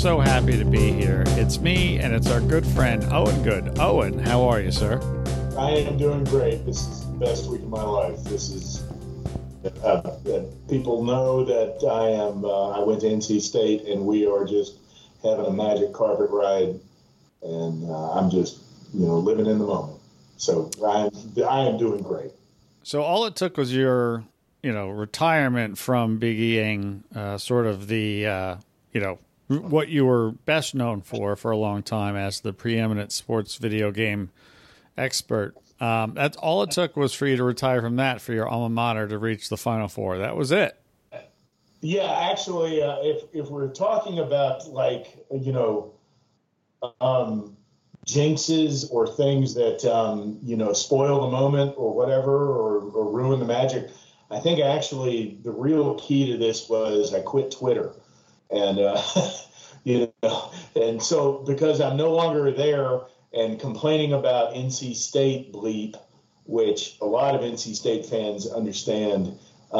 so happy to be here. It's me and it's our good friend, Owen Good. Owen, how are you, sir? I am doing great. This is the best week of my life. This is people know that I went to NC State and we are just having a magic carpet ride, and I'm just living in the moment. So I am doing great. So all it took was your retirement from being sort of the what you were best known for a long time as the preeminent sports video game expert. That's all it took was for you to retire from that for your alma mater to reach the Final Four. That was it. Yeah, actually, if we're talking about jinxes or things that spoil the moment or whatever or ruin the magic, I think actually the real key to this was I quit Twitter, and and so because I'm no longer there and complaining about NC State bleep, which a lot of NC State fans understand.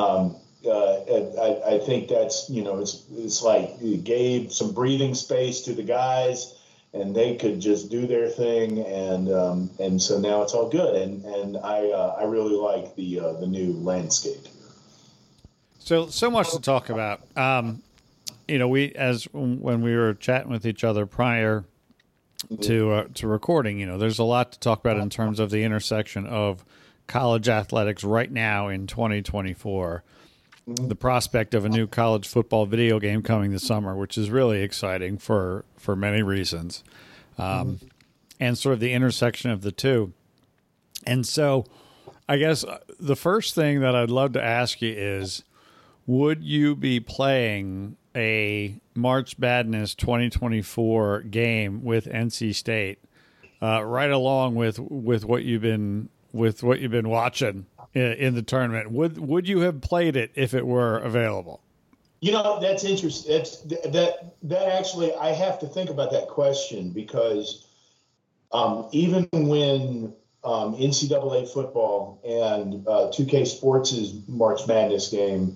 I think that's it's like it gave some breathing space to the guys, and they could just do their thing, and so now it's all good, and I really like the new landscape. So much to talk about. When we were chatting with each other prior to recording, there's a lot to talk about in terms of the intersection of college athletics right now in 2024. The prospect of a new college football video game coming this summer, which is really exciting for many reasons, and sort of the intersection of the two. And so I guess the first thing that I'd love to ask you is, would you be playing a March Madness 2024 game with NC State right along with what you've been watching in the tournament? Would you have played it if it were available? That's interesting. That actually, I have to think about that question because even when NCAA football and 2K Sports' March Madness game,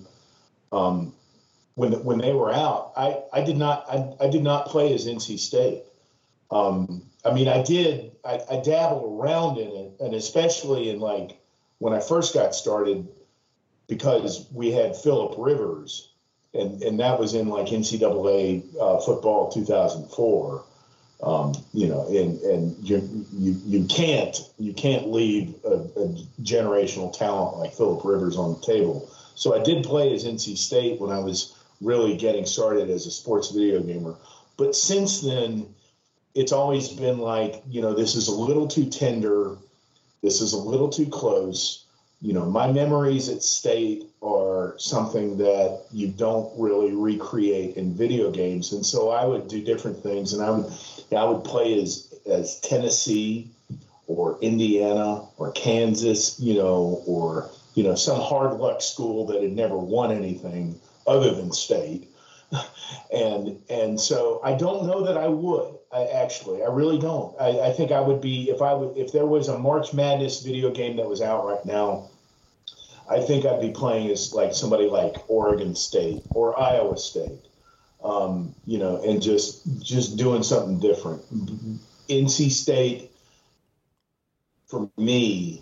when they were out, I did not play as NC State. I dabbled around in it, and especially in when I first got started, because we had Phillip Rivers, and that was in NCAA football 2004. And you can't leave a generational talent like Phillip Rivers on the table. So I did play as NC State when I was really getting started as a sports video gamer. But since then, it's always been this is a little too tender. This is a little too close. My memories at State are something that you don't really recreate in video games. And so I would do different things, and I would play as Tennessee or Indiana or Kansas, or some hard luck school that had never won anything other than State. And so I don't know that I would. I really don't. I think I would be if there was a March Madness video game that was out right now, I think I'd be playing as somebody like Oregon State or Iowa State, and just doing something different. NC State, for me,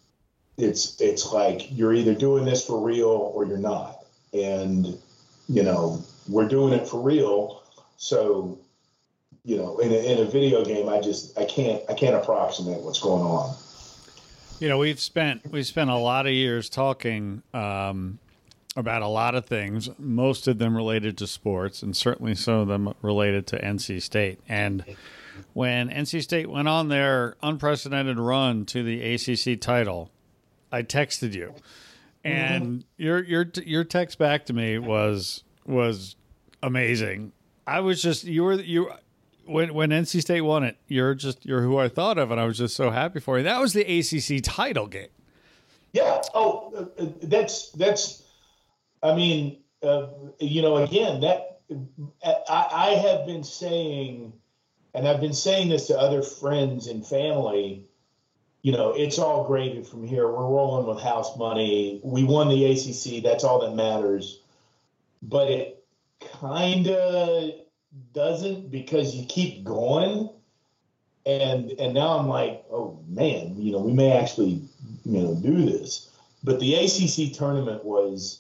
it's like you're either doing this for real or you're not, and we're doing it for real. So, in a video game, I can't approximate what's going on. We've spent a lot of years talking about a lot of things, most of them related to sports, and certainly some of them related to NC State. And when NC State went on their unprecedented run to the ACC title, I texted you, and your text back to me was amazing. I was just when NC State won it, you're who I thought of, and I was just so happy for you. That was the ACC title game. Yeah. Oh, that's. I mean, again, that I have been saying, and I've been saying this to other friends and family. It's all gravy from here. We're rolling with house money. We won the ACC. That's all that matters. But it kind of doesn't, because you keep going. And now I'm like, oh man, we may actually, do this. But the ACC tournament was,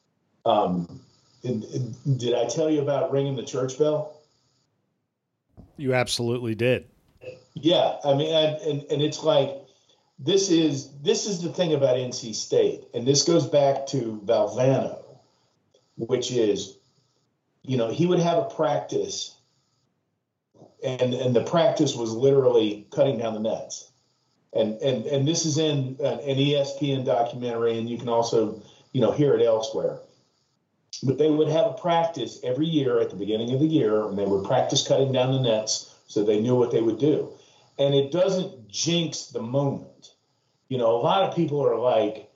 did I tell you about ringing the church bell? You absolutely did. Yeah, I mean, and it's like, this is the thing about NC State, and this goes back to Valvano, which is, he would have a practice, and the practice was literally cutting down the nets, and this is in an ESPN documentary, and you can also hear it elsewhere. But they would have a practice every year at the beginning of the year, and they would practice cutting down the nets so they knew what they would do. And it doesn't jinx the moment. A lot of people are like,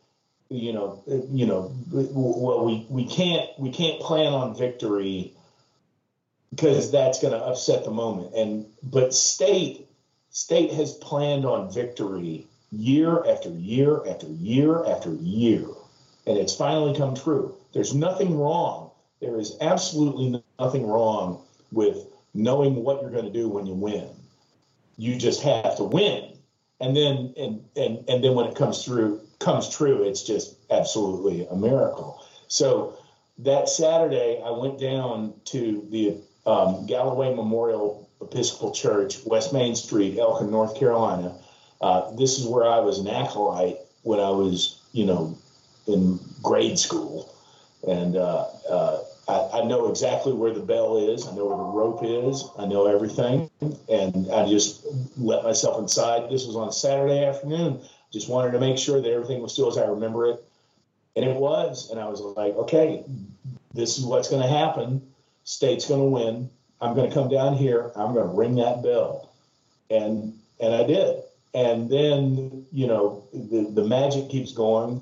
well, we can't plan on victory because that's going to upset the moment. But State has planned on victory year after year after year after year, and it's finally come true. There's nothing wrong. There is absolutely nothing wrong with knowing what you're going to do when you win. You just have to win, and then when it comes true, it's just absolutely a miracle. So that Saturday, I went down to the Galloway Memorial Episcopal Church, West Main Street, Elkin, North Carolina. This is where I was an acolyte when I was, in grade school. And I know exactly where the bell is. I know where the rope is. I know everything. And I just let myself inside. This was on a Saturday afternoon. Just wanted to make sure that everything was still as I remember it. And it was. And I was like, okay, this is what's going to happen. State's going to win. I'm going to come down here. I'm going to ring that bell. And I did. And then, the magic keeps going.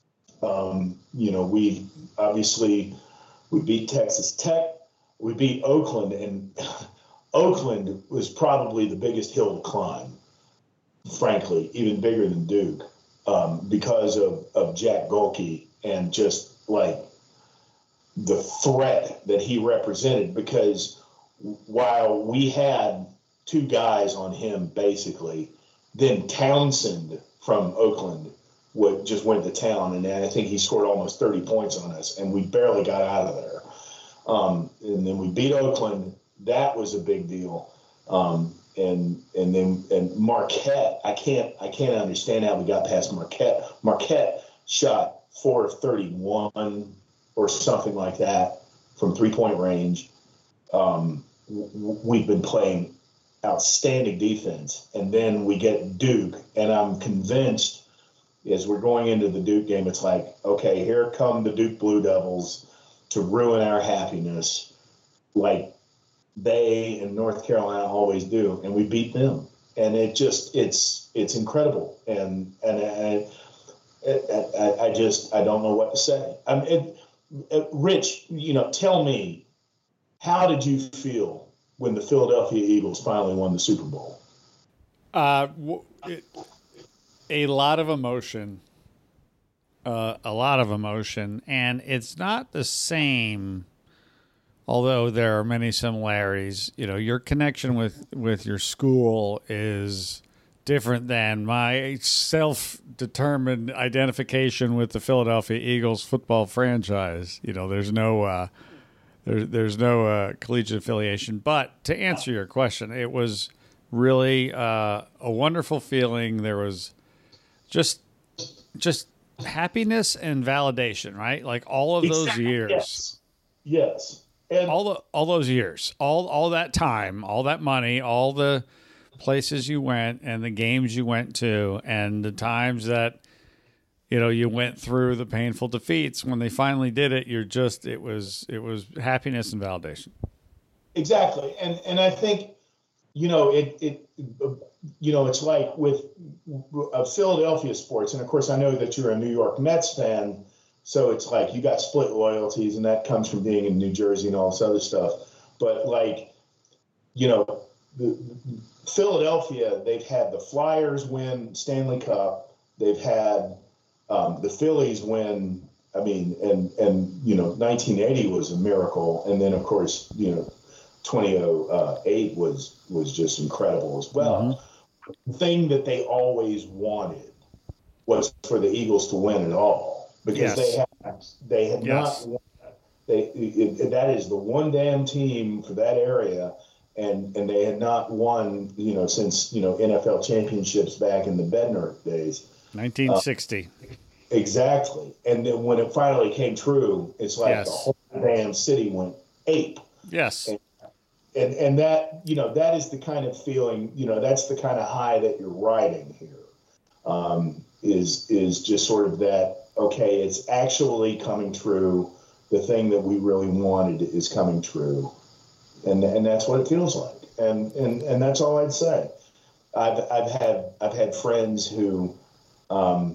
We beat Texas Tech, we beat Oakland, and Oakland was probably the biggest hill to climb, frankly, even bigger than Duke, because of Jack Golke and just like the threat that he represented. Because while we had two guys on him, basically, then Townsend from Oakland just went to town, and I think he scored almost 30 points on us, and we barely got out of there. And then we beat Oakland. That was a big deal. And Marquette, I can't understand how we got past Marquette. Marquette shot 4 of 31 or something like that from 3-point range. We've been playing outstanding defense, and then we get Duke, and I'm convinced as we're going into the Duke game, it's like, okay, here come the Duke Blue Devils to ruin our happiness, like they in North Carolina always do, and we beat them, and it's incredible, and I don't know what to say. Rich, tell me, how did you feel when the Philadelphia Eagles finally won the Super Bowl? A lot of emotion, and it's not the same, although there are many similarities. Your connection with your school is different than my self-determined identification with the Philadelphia Eagles football franchise. There's no collegiate affiliation. But to answer your question, it was really a wonderful feeling. There was just happiness and validation, right? Like all of those years. Yes. And all those years, all that time, all that money, all the places you went and the games you went to, and the times that you went through the painful defeats. When they finally did it, it was happiness and validation. Exactly. And I think it's like with Philadelphia sports, and of course I know that you're a New York Mets fan, so it's like you got split loyalties, and that comes from being in New Jersey and all this other stuff. But Philadelphia, they've had the Flyers win Stanley Cup, they've had the Phillies win. I mean, and 1980 was a miracle, and then of course 2008 was just incredible as well. Mm-hmm. The thing that they always wanted was for the Eagles to win it all, because they had not won. That is the one damn team for that area, and they had not won, since NFL championships back in the Bednar days, 1960. Exactly. And then when it finally came true, it's like the whole damn city went ape. Yes. And that, that is the kind of feeling, that's the kind of high that you're riding here. Is just sort of that, okay, it's actually coming true. The thing that we really wanted is coming true. And that's what it feels like. And that's all I'd say. I've had friends who, I've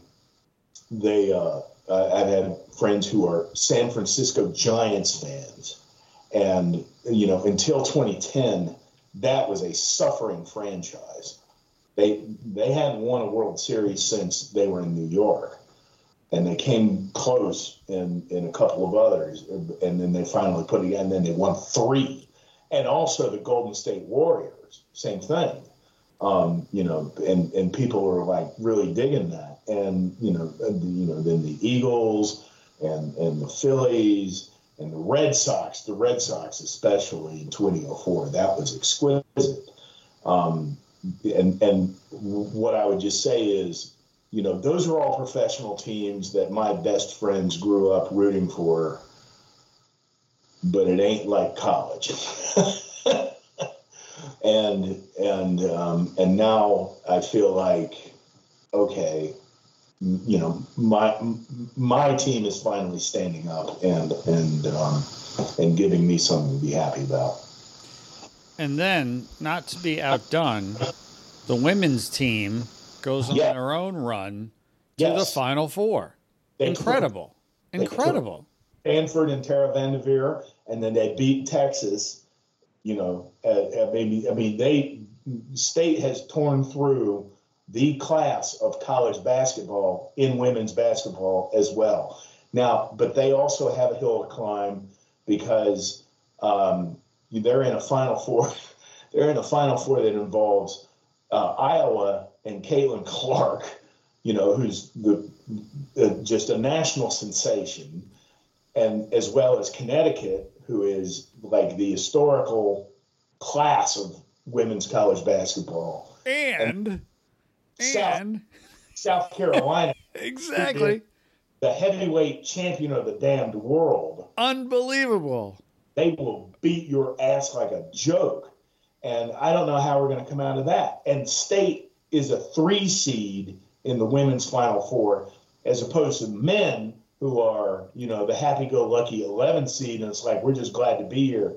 had friends who are San Francisco Giants fans. And, until 2010, that was a suffering franchise. They hadn't won a World Series since they were in New York. And they came close in a couple of others. And then they finally put it, and then they won 3. And also the Golden State Warriors, same thing. And people were like really digging that. And, then the Eagles and the Phillies and the Red Sox especially in 2004, that was exquisite. And what I would just say is, those are all professional teams that my best friends grew up rooting for, but it ain't like college. And now I feel like, okay, my team is finally standing up and giving me something to be happy about. And then, not to be outdone, the women's team goes on their own run to the Final Four. Incredible. Stanford and Tara Vanderveer, and then they beat Texas. State has torn through the class of college basketball in women's basketball as well. Now, but they also have a hill to climb, because they're in a Final Four. They're in a Final Four that involves Iowa and Caitlin Clark, who's just a national sensation, and as well as Connecticut, who is like the historical class of women's college basketball, and South Carolina, exactly, the heavyweight champion of the damned world. Unbelievable. They will beat your ass like a joke. And I don't know how we're going to come out of that. And State is a 3 seed in the women's Final Four, as opposed to men who are, the happy-go-lucky 11 seed. And it's like, we're just glad to be here.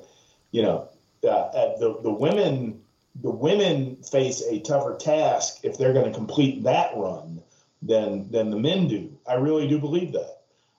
The women face a tougher task if they're going to complete that run than the men do. I really do believe that.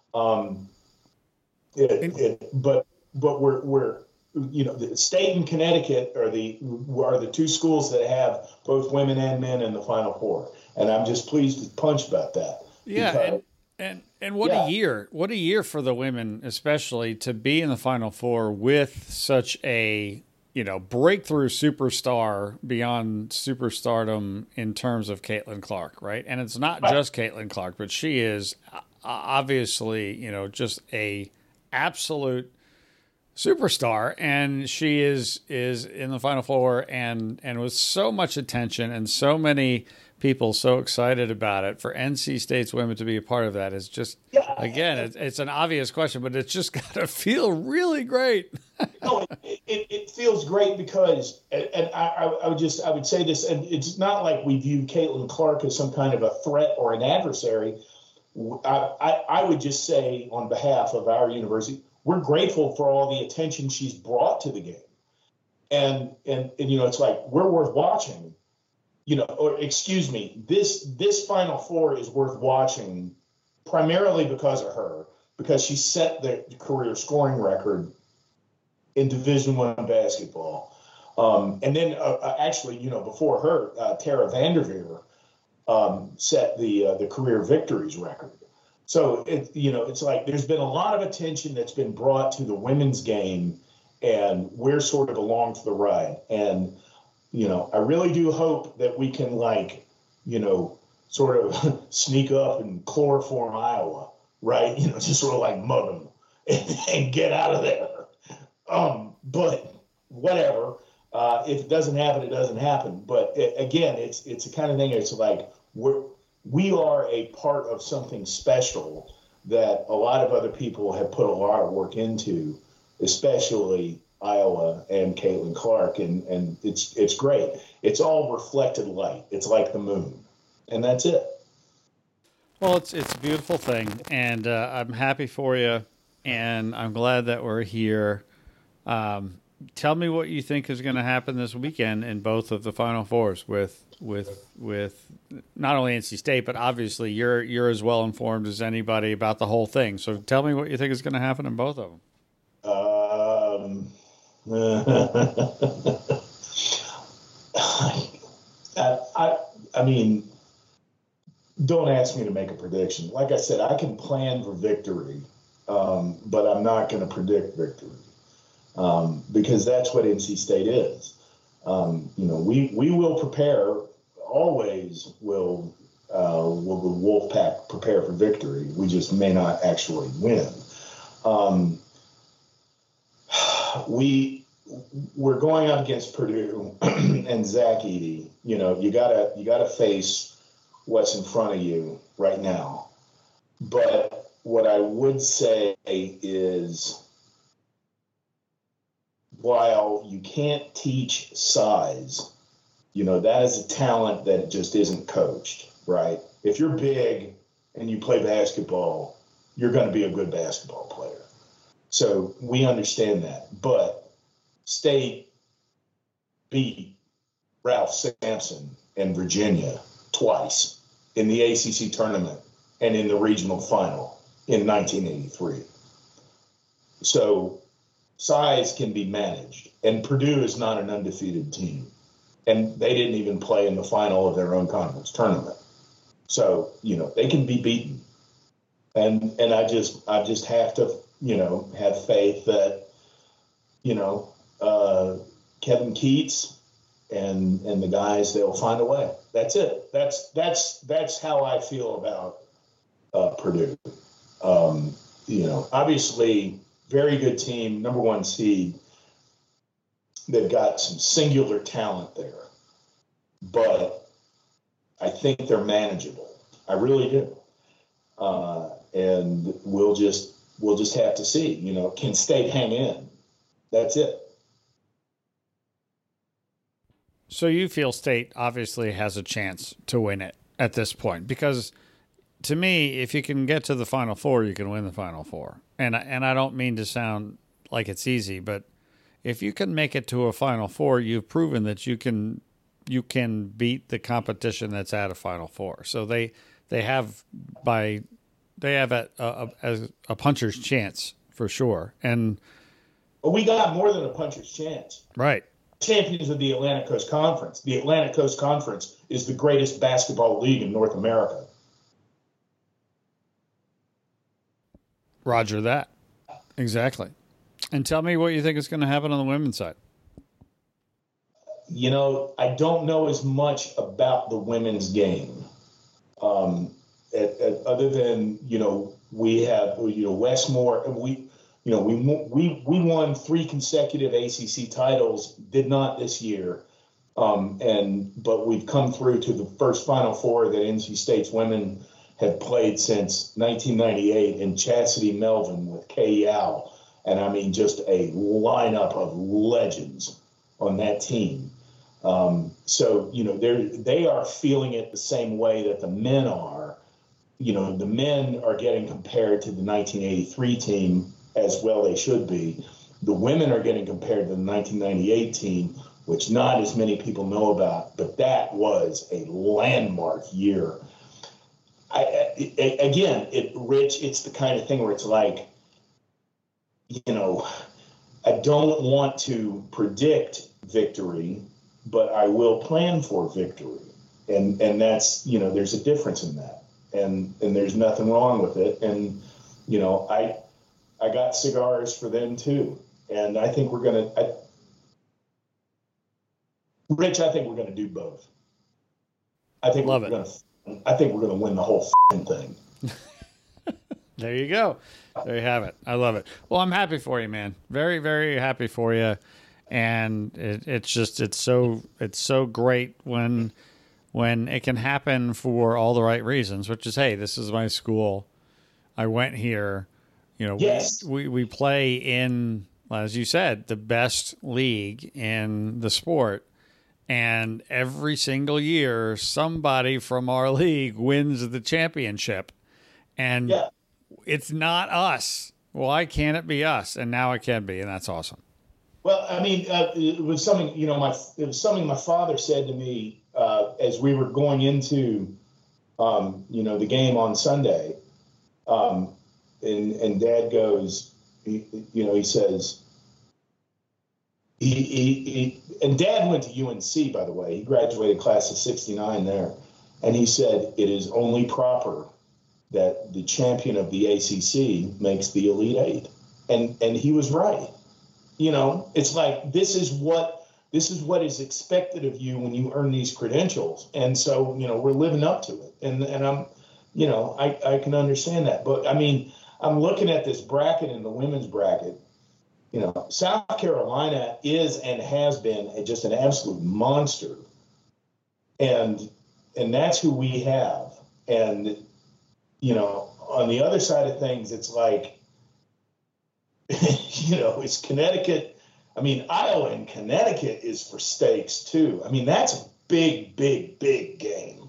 But we're the State and Connecticut are the 2 schools that have both women and men in the Final Four, and I'm just pleased as punch about that. Yeah, and what a year! What a year for the women, especially to be in the Final Four with such a breakthrough superstar beyond superstardom in terms of Caitlin Clark, right? And it's not just Caitlin Clark, but she is obviously just a absolute superstar, and she is in the Final Four, and with so much attention and so many people so excited about it. For NC State's women to be a part of that is just, again, it's an obvious question, but it's just got to feel really great. No, it feels great because, and I would say this, and it's not like we view Caitlin Clark as some kind of a threat or an adversary. I would just say, on behalf of our university, we're grateful for all the attention she's brought to the game. And it's like, we're worth watching, or excuse me, this Final Four is worth watching primarily because of her, because she set the career scoring record in Division I basketball. And then actually, before her, Tara Vanderveer set the career victories record. So it's like there's been a lot of attention that's been brought to the women's game, and we're sort of along for the ride. And, I really do hope that we can, sort of sneak up and chloroform Iowa, right? Just sort of like mug them and get out of there. But whatever. If it doesn't happen, it doesn't happen. But again, it's the kind of thing. It's like we are a part of something special that a lot of other people have put a lot of work into, especially Iowa and Caitlin Clark, and it's great. It's all reflected light. It's like the moon, and that's it. Well, it's a beautiful thing, and I'm happy for you, and I'm glad that we're here. Tell me what you think is going to happen this weekend in both of the Final Fours with not only NC State, but obviously you're as well informed as anybody about the whole thing. So tell me what you think is going to happen in both of them. I mean, don't ask me to make a prediction. Like I said, I can plan for victory, but I'm not going to predict victory. Because that's what NC State is. We will prepare, always will the Wolfpack prepare for victory. We just may not actually win. We're going up against Purdue and Zach Edey. You gotta face what's in front of you right now. But what I would say is, while you can't teach size, that is a talent that just isn't coached, right? If you're big and you play basketball, you're going to be a good basketball player. So we understand that. But State beat Ralph Sampson and Virginia twice in the ACC tournament and in the regional final in 1983. So size can be managed, and Purdue is not an undefeated team, and they didn't even play in the final of their own conference tournament. So they can be beaten, and I just have to have faith that Kevin Keats and the guys, they'll find a way. That's it. That's how I feel about Purdue. Obviously, very good team, number one seed. They've got some singular talent there, but I think they're manageable. I really do. And we'll just have to see. Can State hang in? That's it. So you feel State obviously has a chance to win it at this point, because to me, if you can get to the Final Four, you can win the Final Four. And I don't mean to sound like it's easy, but if you can make it to a Final Four, you've proven that you can beat the competition that's at a Final Four. So they have a puncher's chance for sure. And we got more than a puncher's chance. Right. Champions of the Atlantic Coast Conference. The Atlantic Coast Conference is the greatest basketball league in North America. Roger that. Exactly. And tell me what you think is going to happen on the women's side. I don't know as much about the women's game. Other than, we have, Westmore, we won 3 consecutive ACC titles, did not this year. But we've come through to the first Final Four that NC State's women have played since 1998, and Chastity Melvin with Kay Yao. And I mean, just a lineup of legends on that team. So, they are feeling it the same way that the men are. The men are getting compared to the 1983 team, as well they should be. The women are getting compared to the 1998 team, which not as many people know about, but that was a landmark year. Rich, it's the kind of thing where it's like, I don't want to predict victory, but I will plan for victory. And that's, there's a difference in that. And there's nothing wrong with it. And, I got cigars for them too. And I think we're going to, Rich, I think we're going to do both. I think we're going to win the whole thing. There you go. There you have it. I love it. Well, I'm happy for you, man. Very, very happy for you. And it's so great when it can happen for all the right reasons, which is, hey, this is my school. I went here. You know, yes. we play in, as you said, the best league in the sport. And every single year, somebody from our league wins the championship. And it's not us. Why can't it be us? And now it can be, and that's awesome. Well, I mean, it was something, it was something my father said to me as we were going into, the game on Sunday. And Dad goes, he says, and Dad went to UNC, by the way. He graduated class of 69 there. And he said, it is only proper that the champion of the ACC makes the Elite Eight. And he was right. It's like, this is what is expected of you when you earn these credentials. And so, we're living up to it. And I'm, I can understand that. But I mean, I'm looking at this bracket in the women's bracket. South Carolina is and has been just an absolute monster. And that's who we have. And, on the other side of things, it's like, it's Connecticut. I mean, Iowa and Connecticut is for stakes too. I mean, that's a big, big, big game.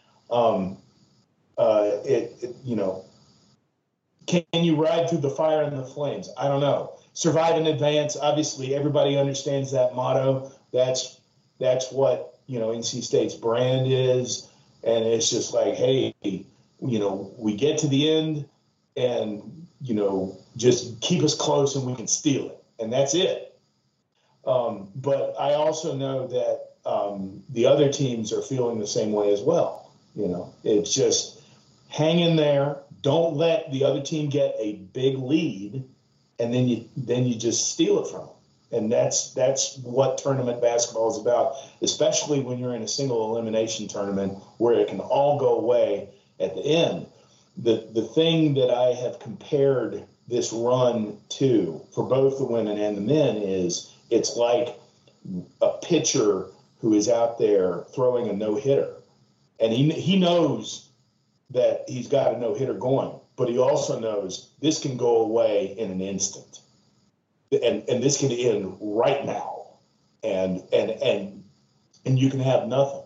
Can you ride through the fire and the flames? I don't know. Survive in advance. Obviously, everybody understands that motto. That's what, NC State's brand is. And it's just like, hey, we get to the end and, just keep us close and we can steal it. And that's it. But I also know that the other teams are feeling the same way as well. It's just hang in there. Don't let the other team get a big lead, and then you just steal it from them. And that's what tournament basketball is about, especially when you're in a single elimination tournament where it can all go away at the end. The thing that I have compared this run to for both the women and the men is it's like a pitcher who is out there throwing a no-hitter. And he knows that he's got a no-hitter going, but he also knows this can go away in an instant. And this can end right now. And you can have nothing.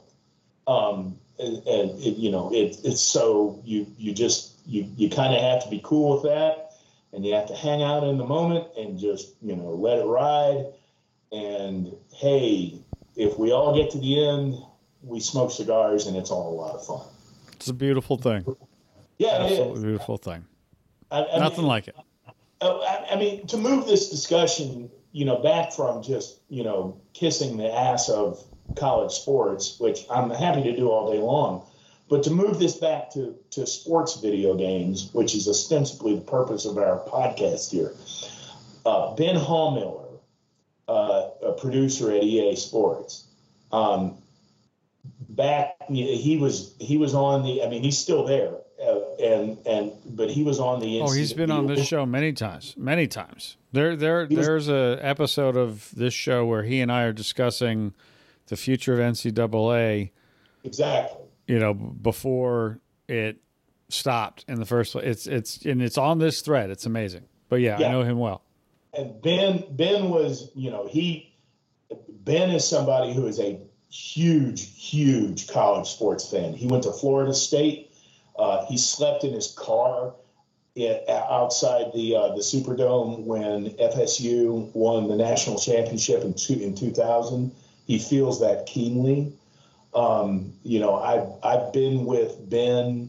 It's so you kind of have to be cool with that, and you have to hang out in the moment and just, let it ride. And hey, if we all get to the end, we smoke cigars and it's all a lot of fun. It's a beautiful thing. Yeah, absolutely beautiful thing. Nothing like it. I mean, to move this discussion, back from just, kissing the ass of college sports, which I'm happy to do all day long, but to move this back to sports video games, which is ostensibly the purpose of our podcast here. Ben Hallmiller, a producer at EA Sports, he was on the, I mean, he's still there, but he was on the. Oh, he's been on this show many times. There's a episode of this show where he and I are discussing the future of NCAA. Exactly. Before it stopped in the first place. It's on this thread. It's amazing. But yeah, I know him well. And Ben was, Ben is somebody who is a huge college sports fan. He went to Florida State. He slept in his car outside the Superdome when FSU won the national championship in 2000. He feels that keenly. I've been with Ben.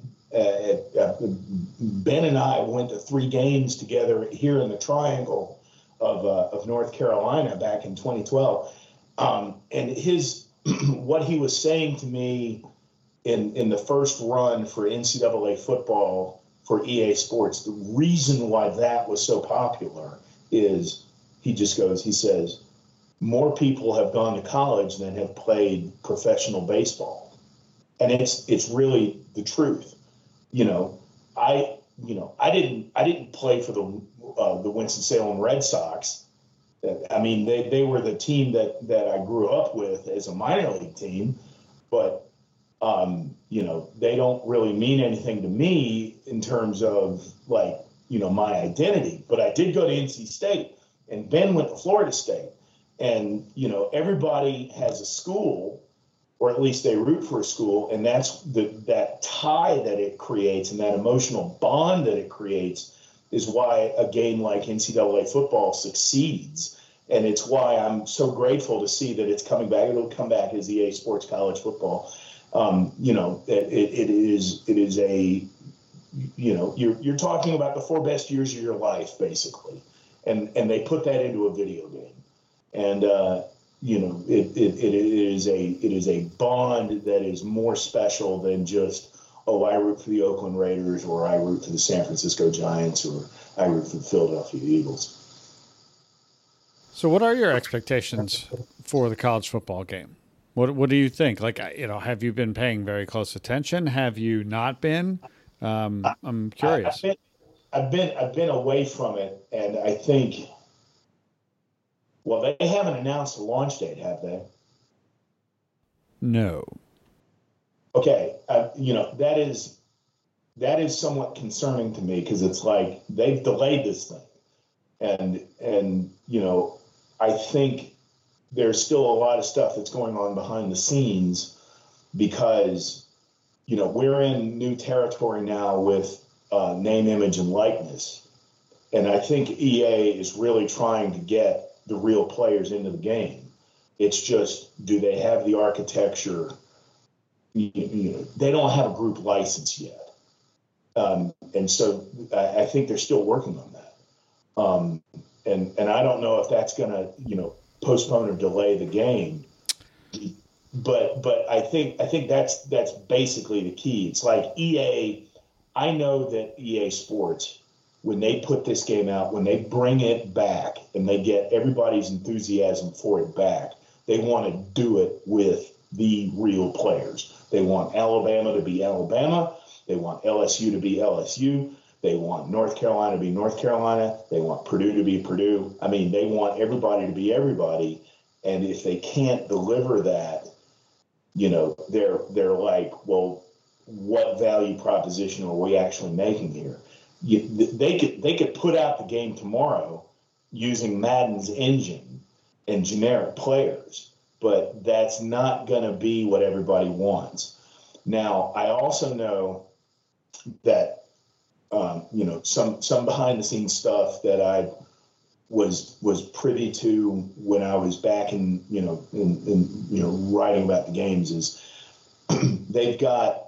Ben and I went to 3 games together here in the Triangle of North Carolina back in 2012. And what he was saying to me in the first run for NCAA football for EA Sports, the reason why that was so popular is he just goes, he says, more people have gone to college than have played professional baseball. And it's really the truth. You know, I didn't play for the Winston-Salem Red Sox. I mean, they were the team that I grew up with as a minor league team, but you know, they don't really mean anything to me in terms of like, you know, my identity. But I did go to NC State, and Ben went to Florida State. And, you know, everybody has a school, or at least they root for a school, and that's that tie that it creates and that emotional bond that it creates is why a game like NCAA football succeeds. And it's why I'm so grateful to see that it's coming back. It'll come back as EA Sports College Football. You know, it is a, you know, you're talking about the 4 best years of your life, basically. And they put that into a video game. And, you know, it is a bond that is more special than just, oh, I root for the Oakland Raiders, or I root for the San Francisco Giants, or I root for the Philadelphia Eagles. So what are your expectations for the college football game? What do you think? Like, you know, have you been paying very close attention? Have you not been? I'm curious. I've been away from it, and I think, well, they haven't announced a launch date, have they? No. Okay, you know, that is somewhat concerning to me, because it's like they've delayed this thing, and you know, I think there's still a lot of stuff that's going on behind the scenes, because, you know, we're in new territory now with name, image, and likeness, and I think EA is really trying to get the real players into the game. It's just, do they have the architecture? You know, they don't have a group license yet. And so I think they're still working on that. And I don't know if that's going to, you know, postpone or delay the game. But I think that's basically the key. It's like EA, I know that EA Sports, when they put this game out, when they bring it back and they get everybody's enthusiasm for it back, they want to do it with the real players. They want Alabama to be Alabama. They want LSU to be LSU. They want North Carolina to be North Carolina. They want Purdue to be Purdue. I mean, they want everybody to be everybody. And if they can't deliver that, you know, they're like, well, what value proposition are we actually making here? They could put out the game tomorrow using Madden's engine and generic players, but that's not going to be what everybody wants. Now, I also know that you know, some behind the scenes stuff that I was privy to when I was back in writing about the games is they've got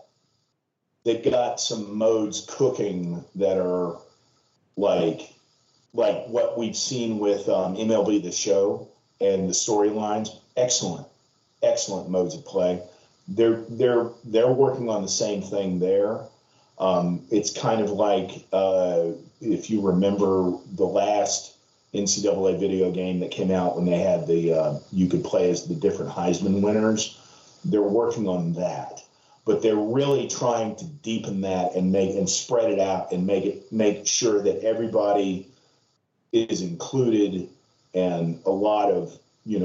some modes cooking that are like what we've seen with MLB The Show and the storylines. Excellent modes of play. They're working on the same thing there. It's kind of like if you remember the last NCAA video game that came out when they had the you could play as the different Heisman winners. They're working on that, but they're really trying to deepen that and spread it out and make sure that everybody is included, and a lot of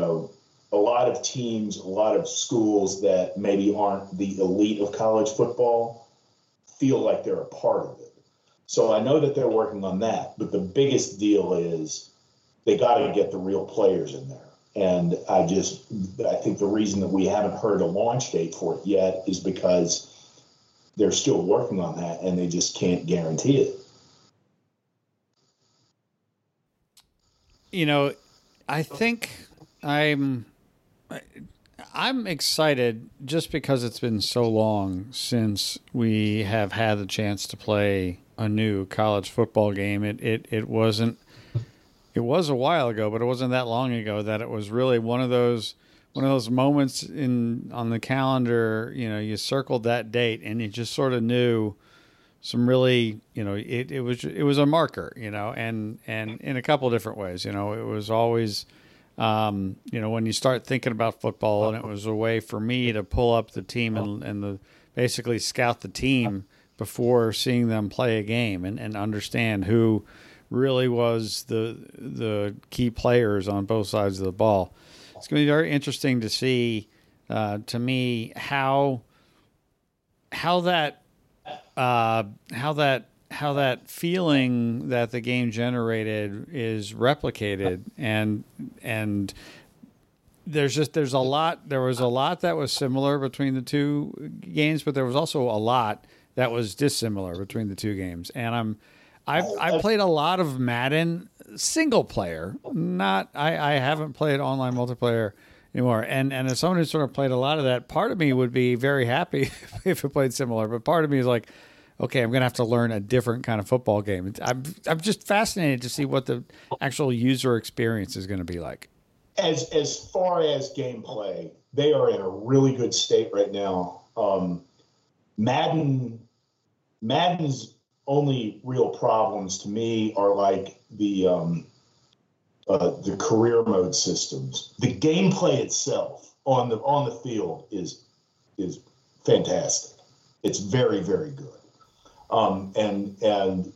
teams, a lot of schools that maybe aren't the elite of college football feel like they're a part of it. So I know that they're working on that, but the biggest deal is they got to get the real players in there. And I think the reason that we haven't heard a launch date for it yet is because they're still working on that and they just can't guarantee it. You know, I think I'm excited just because it's been so long since we have had the chance to play a new college football game. It wasn't. It was a while ago, but it wasn't that long ago that it was really one of those moments on the calendar. You know, you circled that date and you just sort of knew really, it was a marker, and in a couple of different ways. It was always, when you start thinking about football, and it was a way for me to pull up the team and basically scout the team before seeing them play a game and understand who really was the key players on both sides of the ball. It's going to be very interesting to see, to me, how that feeling that the game generated is replicated, and there's a lot. There was a lot that was similar between the two games, but there was also a lot that was dissimilar between the two games. And I played a lot of Madden single player. I haven't played online multiplayer anymore. And as someone who sort of played a lot of that, part of me would be very happy if it played similar. But part of me is like, okay, I'm going to have to learn a different kind of football game. I'm just fascinated to see what the actual user experience is going to be like. As far as gameplay, they are in a really good state right now. Madden's only real problems to me are like the career mode systems. The gameplay itself on the field is fantastic. It's very, very good. And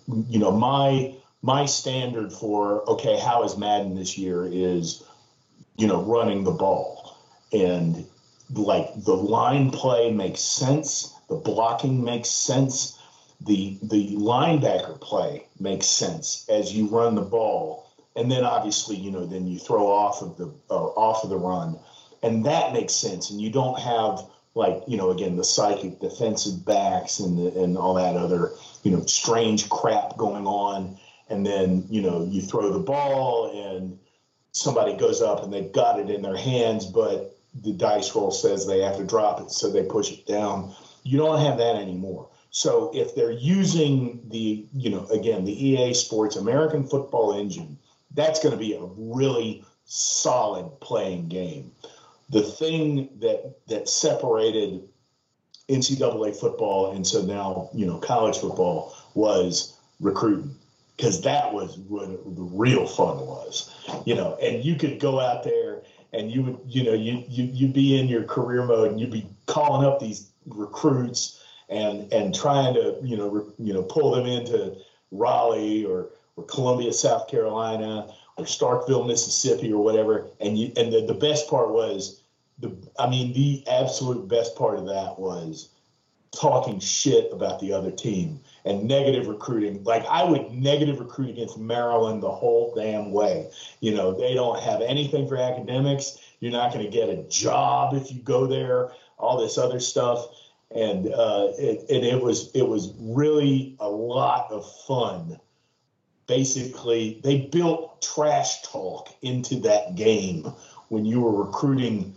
my standard for, okay, how is Madden this year is, running the ball, and like the line play makes sense. The blocking makes sense. The linebacker play makes sense as you run the ball. And then obviously, then you throw off of the run, and that makes sense. And you don't have again, the psychic defensive backs and all that other, strange crap going on. And then, you throw the ball and somebody goes up and they've got it in their hands, but the dice roll says they have to drop it, so they push it down. You don't have that anymore. So if they're using the EA Sports American Football Engine, that's going to be a really solid playing game. The thing that separated NCAA football and so now, college football was recruiting, because that was what the real fun was, and you could go out there and you would, you'd be in your career mode and you'd be calling up these recruits and trying to, pull them into Raleigh or Columbia, South Carolina, or Starkville, Mississippi, or whatever. And the best part was the absolute best part of that was talking shit about the other team and negative recruiting. Like, I would negative recruit against Maryland the whole damn way. They don't have anything for academics. You're not going to get a job if you go there, all this other stuff. And it was really a lot of fun. Basically, they built trash talk into that game when you were recruiting,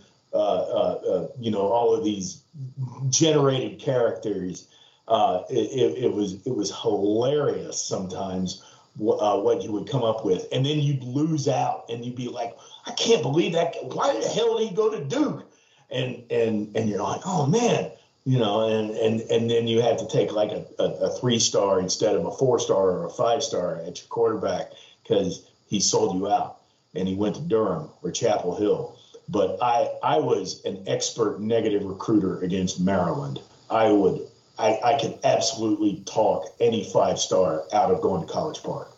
all of these generated characters. It was hilarious sometimes what you would come up with, and then you'd lose out, and you'd be like, I can't believe that. Why the hell did he go to Duke? And you're like, oh man. And then you have to take like a 3-star instead of a 4-star or a 5-star at your quarterback because he sold you out and he went to Durham or Chapel Hill. But I was an expert negative recruiter against Maryland. I could absolutely talk any 5-star out of going to College Park.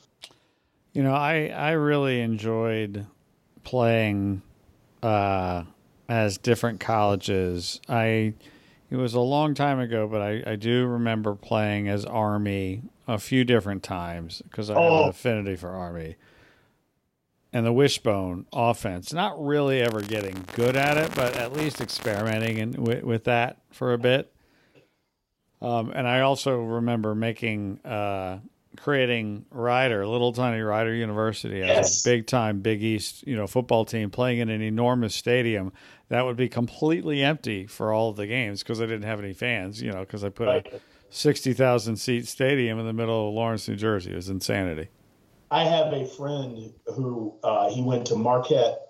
I really enjoyed playing as different colleges. It was a long time ago, but I do remember playing as Army a few different times because I have an affinity for Army. And the wishbone offense, not really ever getting good at it, but at least experimenting with that for a bit. And I also remember creating Rider, Little Tiny Rider University, as a big-time Big East, football team playing in an enormous stadium that would be completely empty for all of the games because I didn't have any fans, because I put a 60,000 seat stadium in the middle of Lawrence, New Jersey. It was insanity. I have a friend who he went to Marquette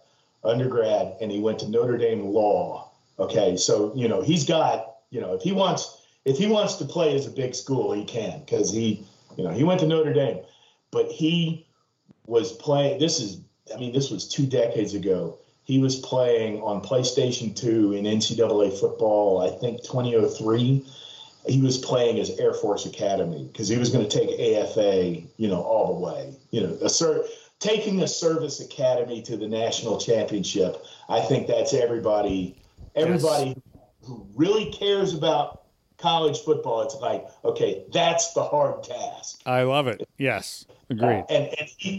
undergrad and he went to Notre Dame Law. Okay, so he's got if he wants if he wants to play as a big school, he can, because he went to Notre Dame, but he was playing. This was 2 decades ago. He was playing on PlayStation 2 in NCAA football, I think 2003. He was playing as Air Force Academy because he was going to take AFA, all the way. Taking a service academy to the national championship. I think that's everybody who really cares about college football. It's like, okay, that's the hard task. I love it. Yes, agreed. And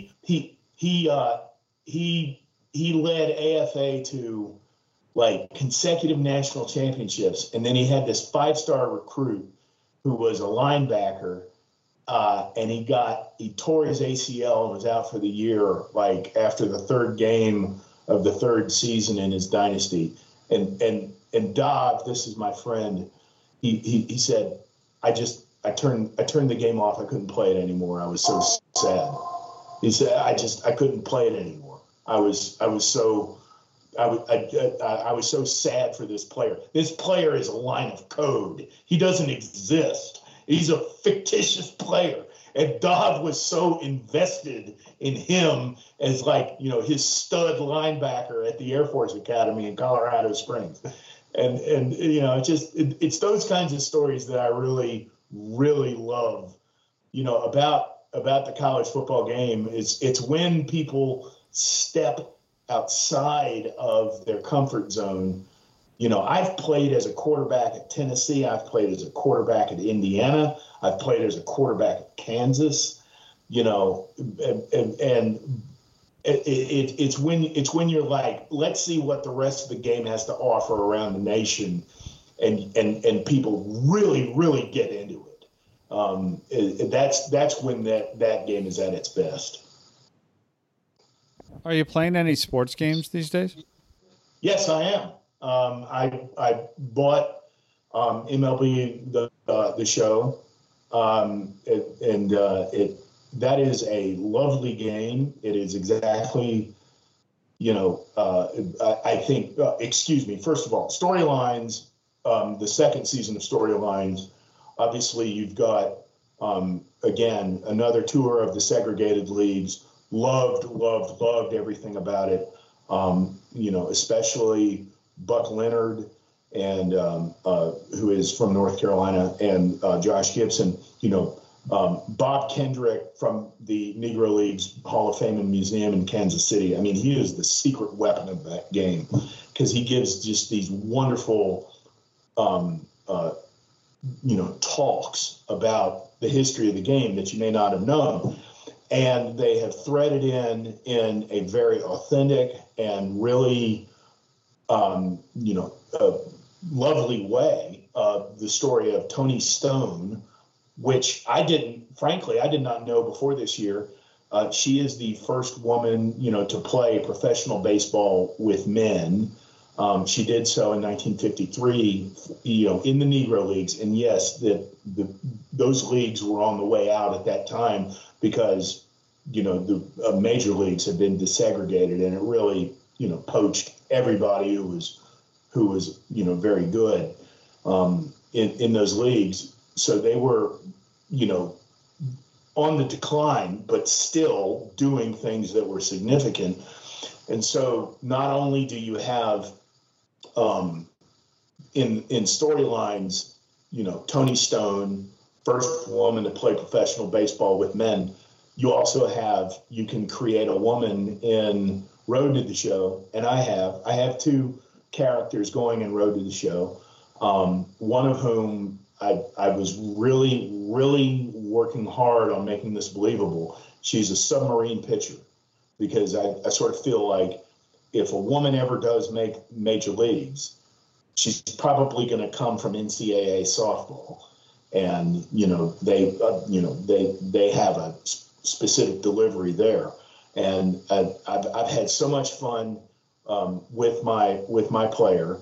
he led AFA to like consecutive national championships, and then he had this 5-star recruit who was a linebacker, and he tore his ACL and was out for the year, like after the 3rd game of the 3rd season in his dynasty. And Dov, this is my friend, he said, I turned the game off. I couldn't play it anymore. I was so sad. He said, I couldn't play it anymore. I was so sad for this player. This player is a line of code. He doesn't exist. He's a fictitious player. And Dov was so invested in him as his stud linebacker at the Air Force Academy in Colorado Springs. And it's those kinds of stories that I really, really love, about the college football game. It's when people step outside of their comfort zone. I've played as a quarterback at Tennessee. I've played as a quarterback at Indiana. I've played as a quarterback at Kansas. It's when you're like, let's see what the rest of the game has to offer around the nation, and people really, really get into it. That's when that game is at its best. Are you playing any sports games these days? Yes, I am. I bought MLB the Show, that is a lovely game. It is exactly, I think. Excuse me. First of all, Storylines. The 2nd season of Storylines. Obviously, you've got again another tour of the segregated leagues. Loved everything about it. Especially Buck Leonard and who is from North Carolina, and Josh Gibson. Bob Kendrick from the Negro Leagues Hall of Fame and Museum in Kansas City. I mean, he is the secret weapon of that game because he gives just these wonderful, talks about the history of the game that you may not have known. And they have threaded in a very authentic and really, lovely way the story of Toni Stone, which I did not know before this year. She is the first woman, to play professional baseball with men. She did so in 1953, in the Negro Leagues. And yes, those leagues were on the way out at that time because, the major leagues had been desegregated, and it really, poached everybody who was very good in those leagues. So they were, on the decline, but still doing things that were significant. And so not only do you have in Storylines, Toni Stone, first woman to play professional baseball with men, you can create a woman in Road to the Show. And I have 2 characters going in Road to the Show. One of whom I was really, really working hard on making this believable. She's a submarine pitcher because I sort of feel like if a woman ever does make major leagues, she's probably going to come from NCAA softball. And, they have a specific delivery there. And I've had so much fun with my player.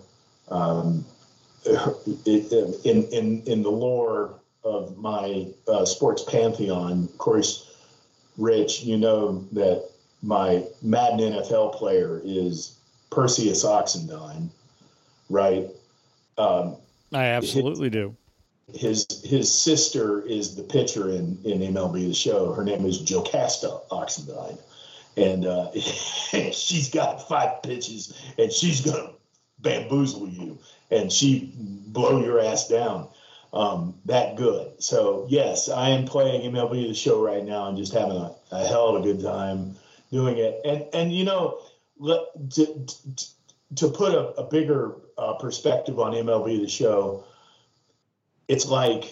In the lore of my sports pantheon, of course, Rich, that my Madden NFL player is Perseus Oxendine, right? I absolutely do. his sister is the pitcher in MLB The Show. Her name is Jocasta Oxendine, and she's got 5 pitches, and she's gonna bamboozle you, and she blow your ass down. That good. So yes, I am playing MLB The Show right now and just having a hell of a good time doing it. And you know, to put a bigger perspective on MLB The Show, it's like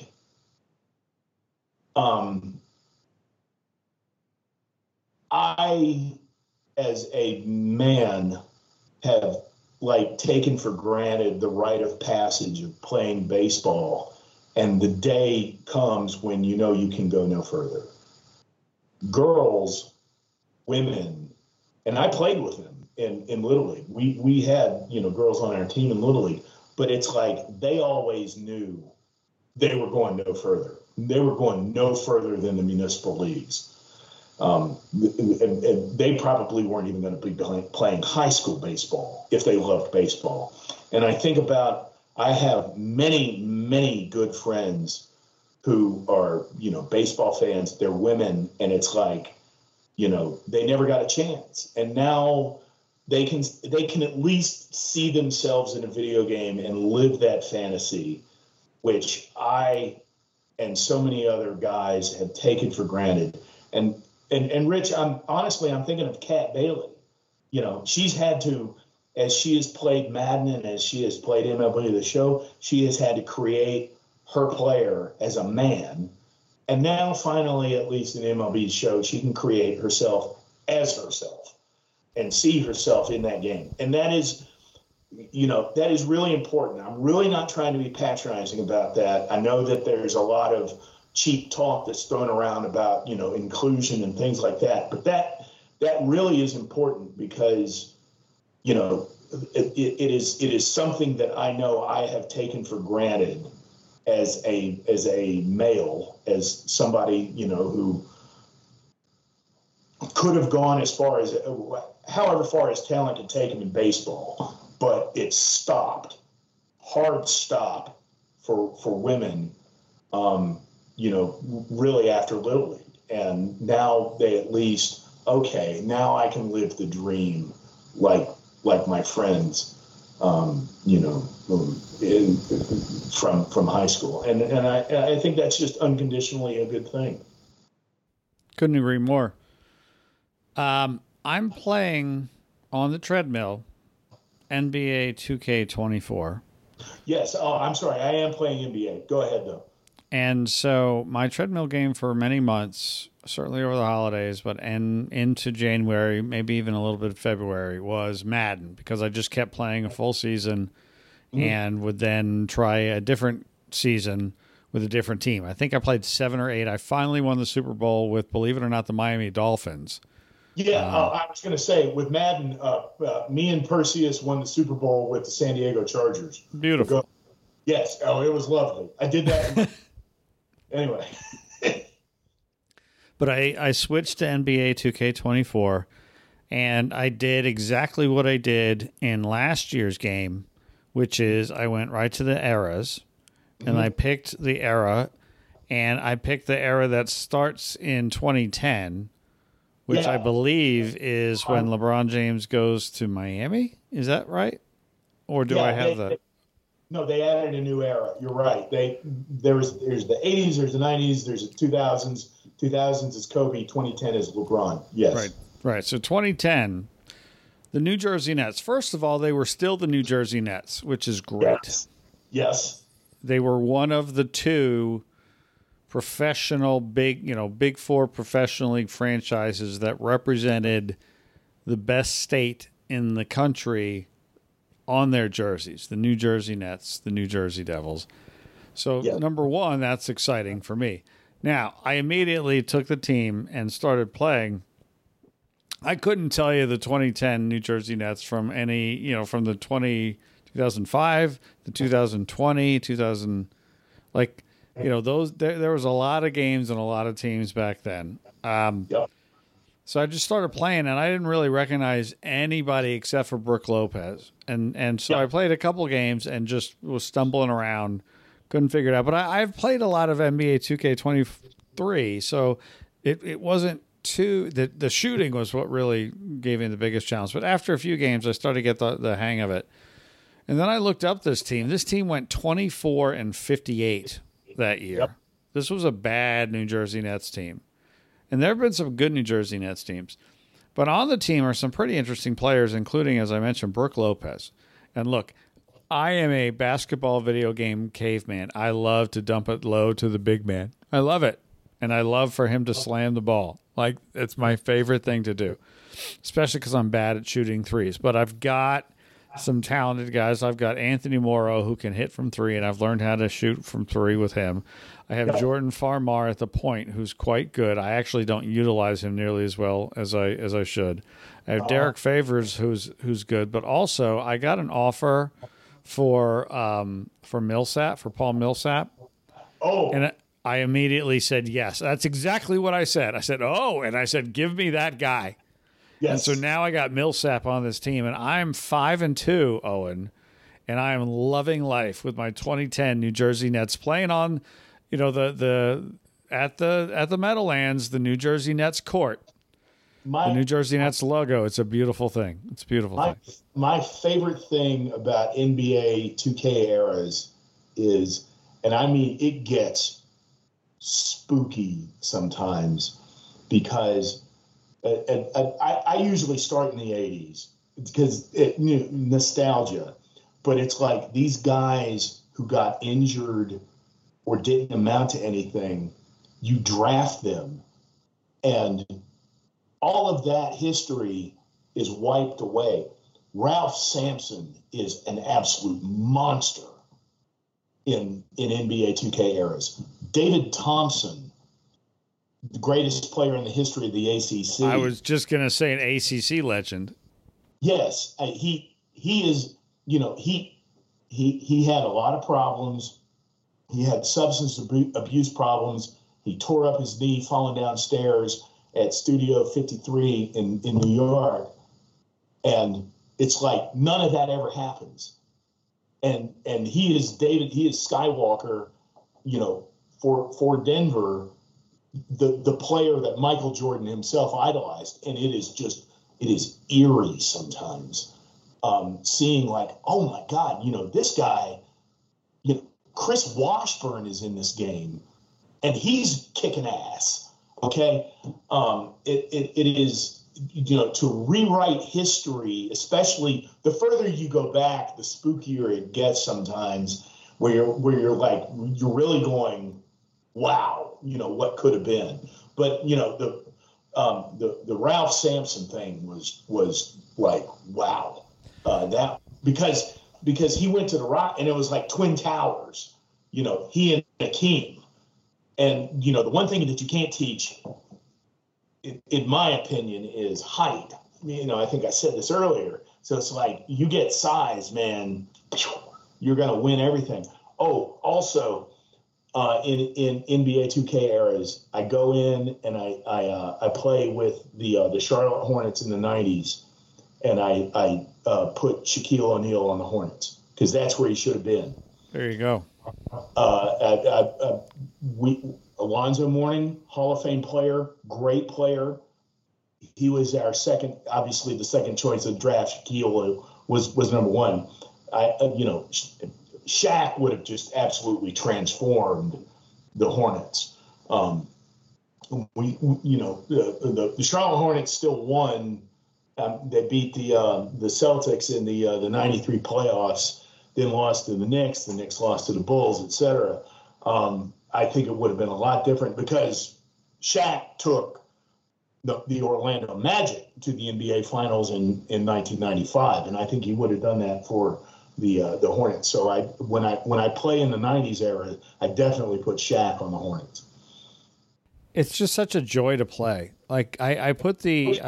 I, as a man, have like taken for granted the rite of passage of playing baseball, and the day comes when you know you can go no further. Girls, women, and I played with them in Little League. We had, you know, girls on our team in Little League, but it's like they always knew they were going no further. They were going no further than the municipal leagues. And they probably weren't even going to be playing high school baseball if they loved baseball. And I think about, I have many, many good friends who are, you know, baseball fans. They're women, and it's like, you know, they never got a chance. And now they can at least see themselves in a video game and live that fantasy, which I and so many other guys have taken for granted. And Rich, I'm thinking of Kat Bailey. You know, she's had to, as she has played Madden and as she has played MLB The Show, she has had to create her player as a man. And now finally, at least in MLB Show, she can create herself as herself and see herself in that game. And that is, you know, that is really important. I'm really not trying to be patronizing about that. I know that there's a lot of cheap talk that's thrown around about, you know, inclusion and things like that. But that really is important because, you know, it is something that I know I have taken for granted as a male, as somebody, you know, who could have gone as far as however far his talent could take him in baseball, but it stopped, hard stop for women, you know, really after Little League. And now they at least, okay, now I can live the dream like my friends, you know, from high school. And I think that's just unconditionally a good thing. Couldn't agree more. I'm playing on the treadmill NBA 2K24. Yes. Oh, I'm sorry. I am playing NBA. Go ahead, though. And so my treadmill game for many months, certainly over the holidays, but into January, maybe even a little bit of February, was Madden, because I just kept playing a full season and would then try a different season with a different team. I think I played 7 or 8. I finally won the Super Bowl with, believe it or not, the Miami Dolphins. Yeah, I was going to say, with Madden, me and Perseus won the Super Bowl with the San Diego Chargers. Beautiful. Yes. Oh, it was lovely. I did that. Anyway. But I switched to NBA 2K24, and I did exactly what I did in last year's game, which is I went right to the eras, and I picked the era, and I picked the era that starts in 2010, which I believe is when LeBron James goes to Miami. Is that right? Or do I have that? No, they added a new era. You're right. There's the 80s, there's the 90s, there's the 2000s. 2000s is Kobe, 2010 is LeBron. Yes. Right. So 2010, the New Jersey Nets. First of all, they were still the New Jersey Nets, which is great. Yes. They were one of the 2 professional big 4 professional league franchises that represented the best state in the country on their jerseys, the New Jersey Nets, the New Jersey Devils. So number 1, that's exciting for me. Now, I immediately took the team and started playing. I couldn't tell you the 2010 New Jersey Nets from any, from the 2005, the 2020, 2000, those, there was a lot of games and a lot of teams back then. So I just started playing, and I didn't really recognize anybody except for Brook Lopez. And so I played a couple games and just was stumbling around, couldn't figure it out. But I've played a lot of NBA 2K23, so it wasn't too. The shooting was what really gave me the biggest challenge. But after a few games, I started to get the hang of it. And then I looked up this team. This team went 24-58 that year. Yep. This was a bad New Jersey Nets team. And there have been some good New Jersey Nets teams. But on the team are some pretty interesting players, including, as I mentioned, Brook Lopez. And look, I am a basketball video game caveman. I love to dump it low to the big man. I love it. And I love for him to slam the ball. Like, it's my favorite thing to do, especially because I'm bad at shooting threes. But I've got some talented guys. I've got Anthony Morrow, who can hit from three, and I've learned how to shoot from three with him. I have Jordan Farmar at the point, who's quite good. I actually don't utilize him nearly as well as I should. I have Derek Favors, who's good, but also I got an offer for Millsap, for Paul Millsap. Oh, And I immediately said yes. That's exactly what I said. I said, oh, and I said, give me that guy. yes. And so now I got Millsap on this team, and I'm 5-2, Owen, and I am loving life with my 2010 New Jersey Nets playing on, at the Meadowlands, the New Jersey Nets court, the New Jersey Nets logo. It's a beautiful thing. It's a beautiful thing. My favorite thing about NBA 2K eras is, and I mean, it gets spooky sometimes, because I usually start in the 80s because nostalgia, but it's like these guys who got injured or didn't amount to anything, you draft them, and all of that history is wiped away. Ralph Sampson is an absolute monster in NBA 2K eras. David Thompson, the greatest player in the history of the ACC. I was just going to say an ACC legend. Yes, he is. He had a lot of problems. He had substance abuse problems. He tore up his knee falling downstairs at Studio 53 in New York, and it's like none of that ever happens. And he is Skywalker, for Denver, the player that Michael Jordan himself idolized. And it is eerie sometimes, seeing like, oh my God, this guy, Chris Washburn is in this game and he's kicking ass. Okay. It is, to rewrite history, especially the further you go back, the spookier it gets sometimes, where you're really going, wow, what could have been. But the Ralph Sampson thing was like, wow, that because he went to the Rock and it was like Twin Towers, he and Akeem, and the one thing that you can't teach, in my opinion, is height. I think I said this earlier. So it's like, you get size, man, you're going to win everything. Oh, also, in NBA 2K eras, I go in and I play with the Charlotte Hornets in the 90s, and I put Shaquille O'Neal on the Hornets because that's where he should have been. There you go. Alonzo Mourning, Hall of Fame player, great player. He was our the second choice of the draft. Shaquille was number one. Shaq would have just absolutely transformed the Hornets. The Charlotte Hornets still won. They beat the Celtics in the '93 playoffs. Then lost to the Knicks. The Knicks lost to the Bulls, etc. I think it would have been a lot different because Shaq took the Orlando Magic to the NBA Finals in 1995, and I think he would have done that for the Hornets. So when I play in the 90s era, I definitely put Shaq on the Hornets. It's just such a joy to play. Like I play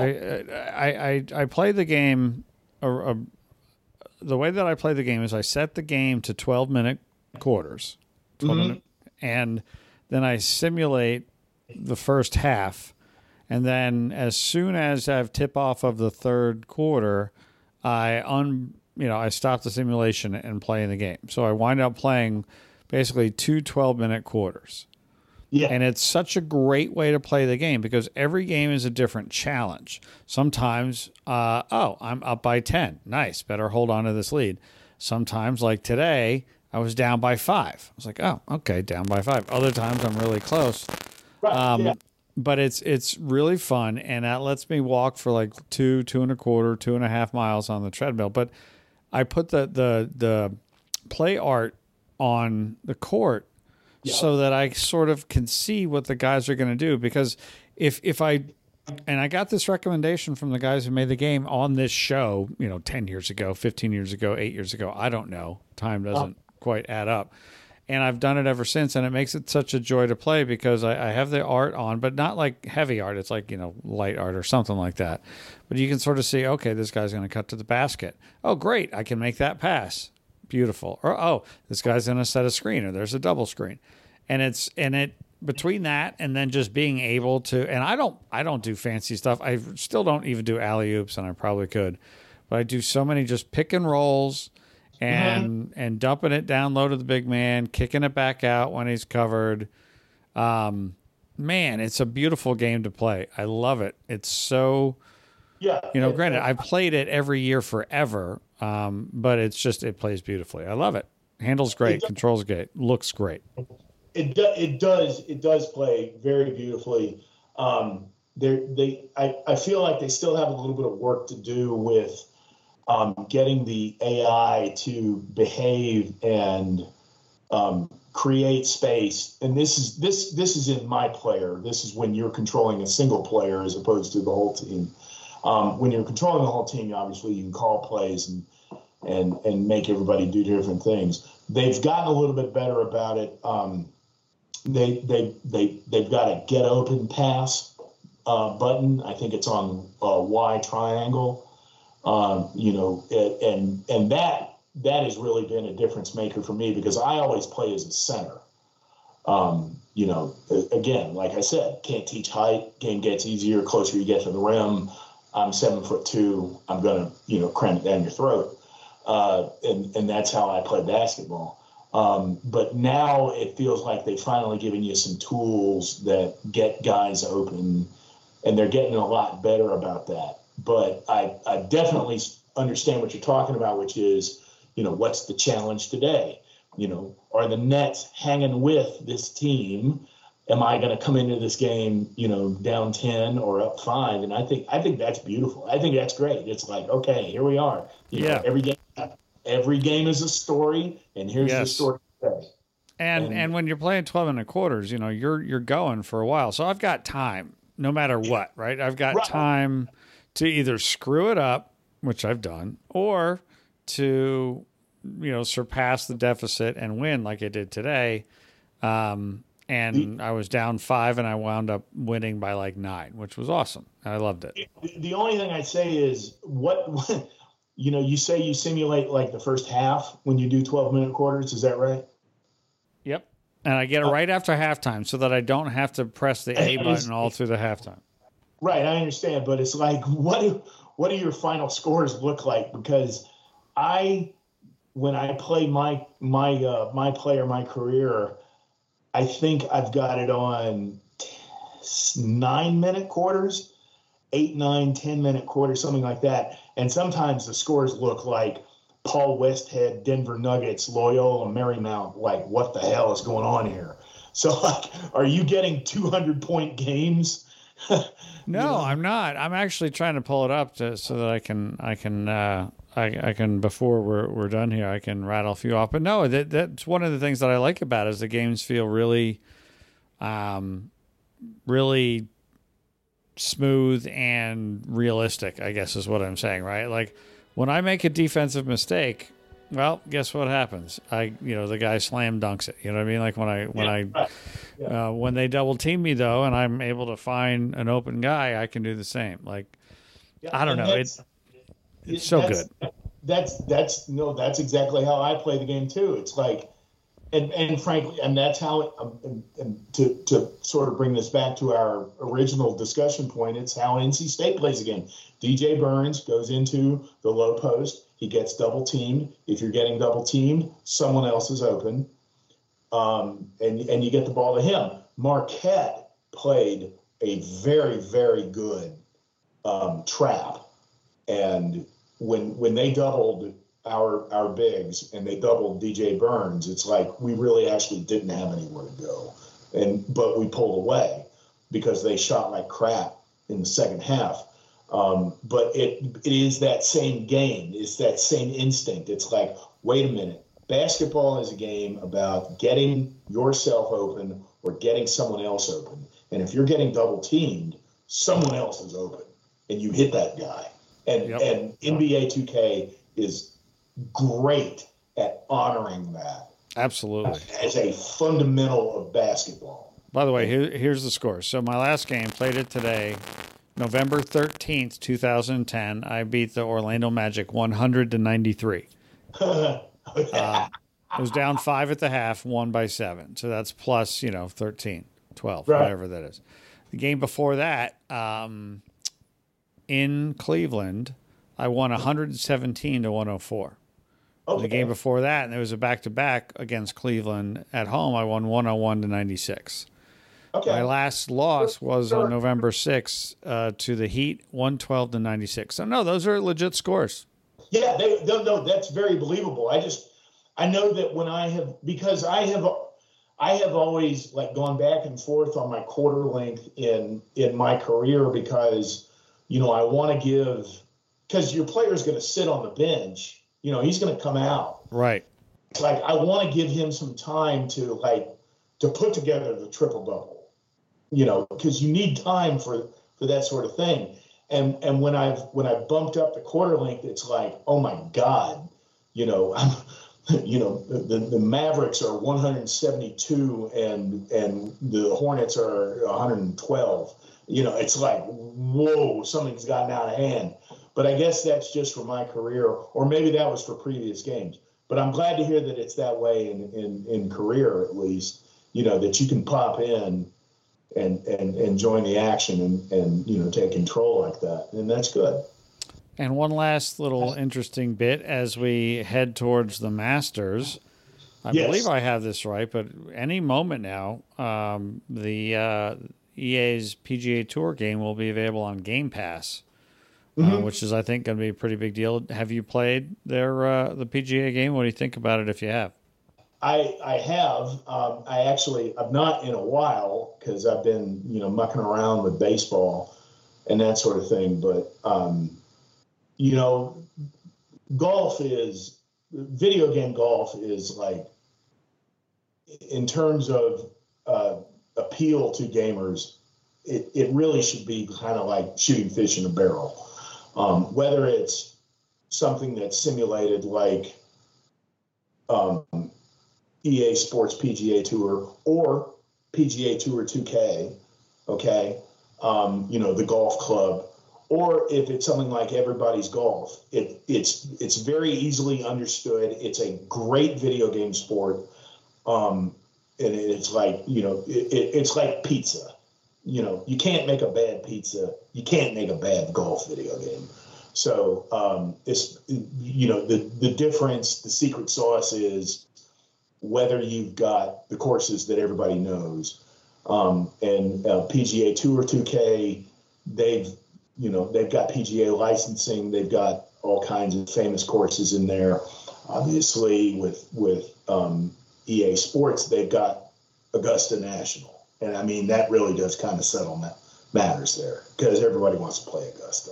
the game. The way that I play the game is I set the game to 12-minute quarters, 12-minute, and then I simulate the first half, and then as soon as I have tip off of the third quarter, I stop the simulation and play in the game. So I wind up playing basically 2 12-minute quarters. Yeah. And it's such a great way to play the game because every game is a different challenge. Sometimes, I'm up by 10. Nice. Better hold on to this lead. Sometimes, like today, I was down by 5. I was like, oh, okay, down by 5. Other times I'm really close. Right. Yeah. But it's really fun, and that lets me walk for like 2.25, 2.5 miles on the treadmill. But I put the play art on the court so that I sort of can see what the guys are going to do. Because if I got this recommendation from the guys who made the game on this show, 10 years ago, 15 years ago, 8 years ago, I don't know. Time doesn't quite add up. And I've done it ever since, and it makes it such a joy to play because I have the art on, but not like heavy art. It's like, light art or something like that. But you can sort of see, okay, this guy's going to cut to the basket. Oh, great, I can make that pass. Beautiful. Or, oh, this guy's going to set a screen, or there's a double screen. And it between that and then just being able to, and I don't do fancy stuff. I still don't even do alley-oops, and I probably could. But I do so many just pick and rolls and dumping it down low to the big man, kicking it back out when he's covered. Man, it's a beautiful game to play. I love it. It's so, granted, I've played it every year forever, but it plays beautifully. I love it. Handles great, controls great, looks great. It does play very beautifully. I feel like they still have a little bit of work to do with getting the AI to behave and create space. And this is in my player. This is when you're controlling a single player as opposed to the whole team. When you're controlling the whole team, obviously you can call plays and make everybody do different things. They've gotten a little bit better about it. They've got a get open pass button. I think it's on Y triangle. And that has really been a difference maker for me because I always play as a center. Again, like I said, can't teach height. Game gets easier closer you get to the rim. I'm 7'2". I'm gonna cram it down your throat, and that's how I play basketball. But now it feels like they've finally given you some tools that get guys open, and they're getting a lot better about that. But I definitely understand what you're talking about, which is, what's the challenge today? Are the Nets hanging with this team? Am I going to come into this game, down 10 or up 5? And I think that's beautiful. I think that's great. It's like, okay, here we are. Every game is a story, and here's the story today. And when you're playing 12 1/4, you're going for a while. So I've got time, no matter what, right? I've got time to either screw it up, which I've done, or to, surpass the deficit and win like I did today. And I was down 5 and I wound up winning by like 9, which was awesome. I loved it. The only thing I'd say is you say you simulate like the first half when you do 12-minute quarters. Is that right? Yep. And I get it right after halftime so that I don't have to press the A button all through the halftime. Right, I understand, but it's like, what do your final scores look like? Because when I play my player, my career, I think I've got it on 9-minute quarters, 8, 9, 10-minute quarters, something like that. And sometimes the scores look like Paul Westhead, Denver Nuggets, Loyola Marymount. Like, what the hell is going on here? So, like, are you getting 200-point games? No, I'm not. I'm actually trying to pull it up so that I can before we're done here, I can rattle a few off. But no, that's one of the things that I like about it is the games feel really, really smooth and realistic, I guess is what I'm saying, right? Like when I make a defensive mistake, well, guess what happens? The guy slam dunks it. You know what I mean? Like when they double team me though, and I'm able to find an open guy, I can do the same. Like, I don't know. It's so good. That's exactly how I play the game too. It's like, and frankly, and that's how to sort of bring this back to our original discussion point, it's how NC State plays the game. DJ Burns goes into the low post. He gets double teamed. If you're getting double teamed, someone else is open. and you get the ball to him. Marquette played a very, very good trap, and when they doubled our bigs and they doubled DJ Burns, it's like we really actually didn't have anywhere to go, but we pulled away because they shot like crap in the second half. But it is that same game. It's that same instinct. It's like, wait a minute. Basketball is a game about getting yourself open or getting someone else open. And if you're getting double teamed, someone else is open and you hit that guy. And NBA 2K is great at honoring that. Absolutely. As a fundamental of basketball. By the way, here's the score. So my last game, played it today, November 13th, 2010. I beat the Orlando Magic 100-93. It was down 5 at the half, won by 7. So that's plus, 13, 12, right, whatever that is. The game before that, in Cleveland, I won 117-104. Okay. The game before that, and there was a back-to-back against Cleveland at home, I won 101-96. Okay. My last loss was on November 6th to the Heat, 112-96. So, no, those are legit scores. Yeah, no, that's very believable. I know that because I have always like gone back and forth on my quarter length in my career because, I want to give, because your player's going to sit on the bench, he's going to come out. Right. Like, I want to give him some time to put together the triple double, because you need time for that sort of thing. And when I've bumped up the quarter length, it's like, oh my God, the Mavericks are 172 and the Hornets are 112. It's like, whoa, something's gotten out of hand. But I guess that's just for my career, or maybe that was for previous games. But I'm glad to hear that it's that way in career, at least, that you can pop in and join the action and take control like that. And that's good. And one last little interesting bit as we head towards the Masters. I believe I have this right, but any moment now, the EA's PGA Tour game will be available on Game Pass, which is, I think, going to be a pretty big deal. Have you played the PGA game? What do you think about it if you have? I have. I've not in a while because I've been, mucking around with baseball and that sort of thing. But, video game golf is like, in terms of appeal to gamers, it really should be kind of like shooting fish in a barrel. Whether it's something that's simulated like EA Sports PGA Tour or PGA Tour 2K, okay, the golf club, or if it's something like Everybody's Golf, it's very easily understood. It's a great video game sport, and it's like it's like pizza. You can't make a bad pizza. You can't make a bad golf video game. So it's the difference. The secret sauce is whether you've got the courses that everybody knows, and PGA Tour 2K, they've got PGA licensing, they've got all kinds of famous courses in there. Obviously, with EA Sports, they've got Augusta National, and I mean that really does kind of settle matters there because everybody wants to play Augusta.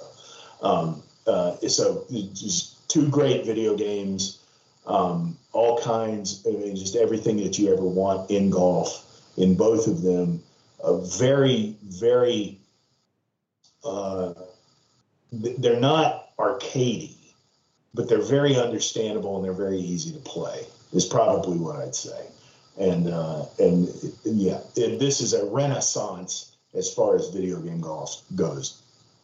So just two great video games. All kinds, just everything that you ever want in golf, in both of them. Very, very, they're not arcadey, but they're very understandable and they're very easy to play, is probably what I'd say. This is a renaissance as far as video game golf goes.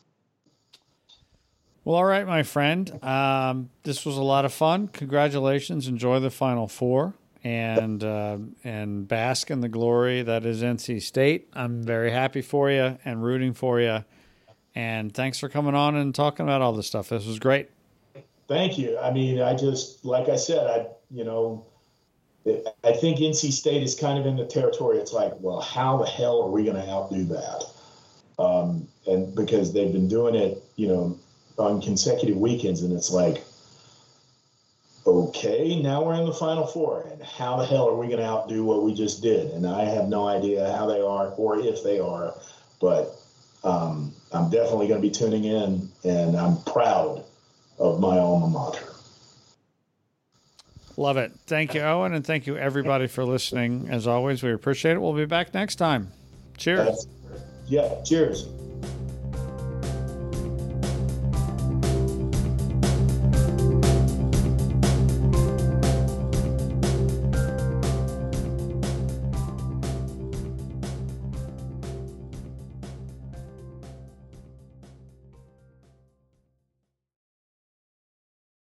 Well, all right, my friend. This was a lot of fun. Congratulations. Enjoy the Final Four and bask in the glory that is NC State. I'm very happy for you and rooting for you. And thanks for coming on and talking about all this stuff. This was great. Thank you. I mean, like I said, I think NC State is kind of in the territory. It's like, well, how the hell are we going to outdo that? And because they've been doing it, on consecutive weekends, and it's like, okay, now we're in the Final Four, and how the hell are we going to outdo what we just did? And I have no idea how they are or if they are, but I'm definitely going to be tuning in, and I'm proud of my alma mater. Love it. Thank you, Owen, and thank you, everybody, for listening. As always, we appreciate it. We'll be back next time. Cheers. Yeah, cheers.